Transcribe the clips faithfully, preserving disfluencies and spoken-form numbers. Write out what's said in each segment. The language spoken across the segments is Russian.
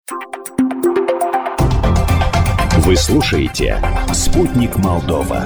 Вы слушаете «Спутник Молдова».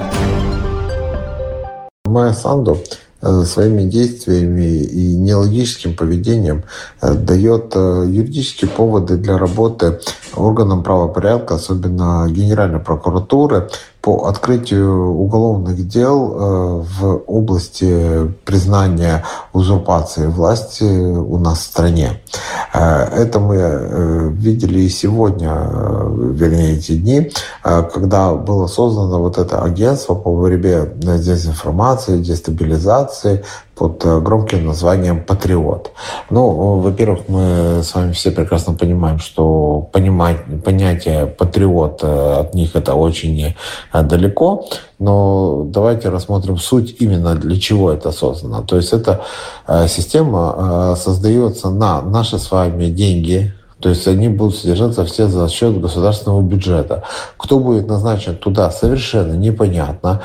Майя Санду своими действиями и нелогическим поведением дает юридические поводы для работы органам правопорядка, особенно Генеральной прокуратуры, по открытию уголовных дел в области признания узурпации власти у нас в стране. Это мы видели и сегодня, вернее, эти дни, когда было создано вот это агентство по борьбе с дезинформацией, дестабилизацией под громким названием «Патриот». Ну, во-первых, мы с вами все прекрасно понимаем, что понимать, понятие «патриот» от них это очень далеко, но давайте рассмотрим суть, именно для чего это создано. То есть эта система создается на наши с вами деньги, то есть они будут содержаться все за счет государственного бюджета. Кто будет назначен туда, совершенно непонятно.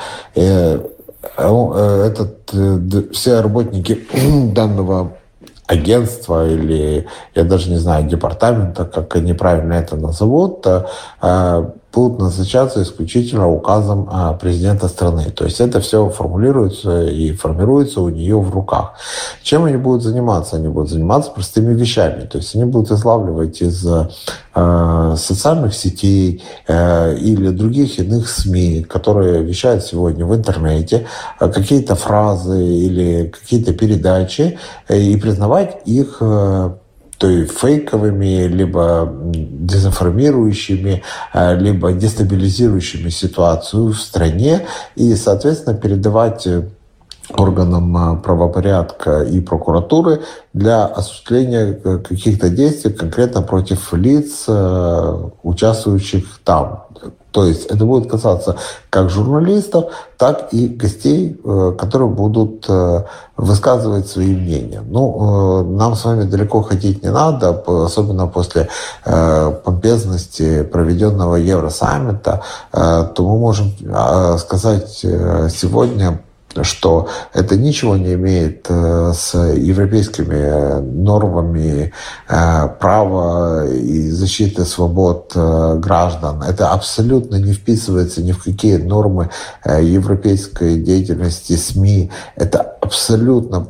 Этот, все работники данного агентства или, я даже не знаю, департамента, как они правильно это назовут, будут назначаться исключительно указом президента страны. То есть это все формулируется и формируется у нее в руках. Чем они будут заниматься? Они будут заниматься простыми вещами. То есть они будут излавливать из э, социальных сетей э, или других иных СМИ, которые вещают сегодня в интернете, э, какие-то фразы или какие-то передачи э, и признавать их э, то есть фейковыми, либо дезинформирующими, либо дестабилизирующими ситуацию в стране и, соответственно, передавать органам правопорядка и прокуратуры для осуществления каких-то действий конкретно против лиц, участвующих там. То есть это будет касаться как журналистов, так и гостей, которые будут высказывать свои мнения. Ну, нам с вами далеко ходить не надо, особенно после помпезности проведенного Евросаммита, то мы можем сказать сегодня, что это ничего не имеет с европейскими нормами права и защиты свобод граждан. Это абсолютно не вписывается ни в какие нормы европейской деятельности СМИ. Это абсолютно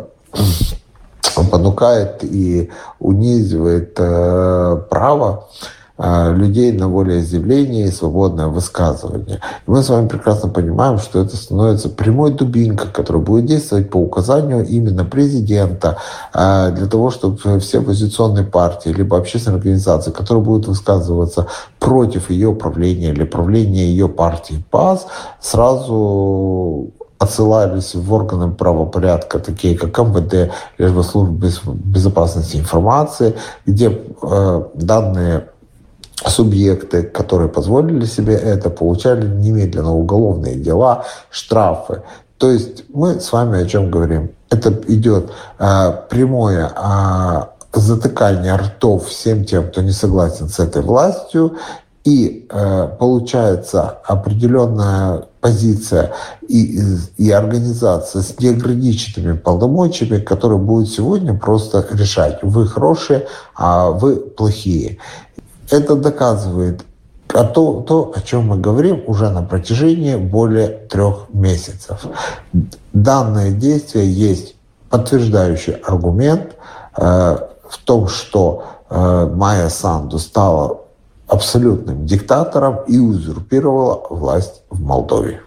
понукает и унизывает право людей на волеизъявление и свободное высказывание. И мы с вами прекрасно понимаем, что это становится прямой дубинкой, которая будет действовать по указанию именно президента для того, чтобы все оппозиционные партии либо общественные организации, которые будут высказываться против ее правления или правления ее партии ПАС, сразу отсылались в органы правопорядка, такие как МВД, либо служба безопасности информации, где э, данные субъекты, которые позволили себе это, получали немедленно уголовные дела, штрафы. То есть мы с вами о чем говорим? Это идет э, прямое э, затыкание ртов всем тем, кто не согласен с этой властью, и э, получается определенная позиция и, и организация с неограниченными полномочиями, которые будут сегодня просто решать: вы хорошие, а вы плохие. Это доказывает а то, то, о чем мы говорим уже на протяжении более трех месяцев. Данное действие есть подтверждающий аргумент э, в том, что э, Майя Санду стала абсолютным диктатором и узурпировала власть в Молдове.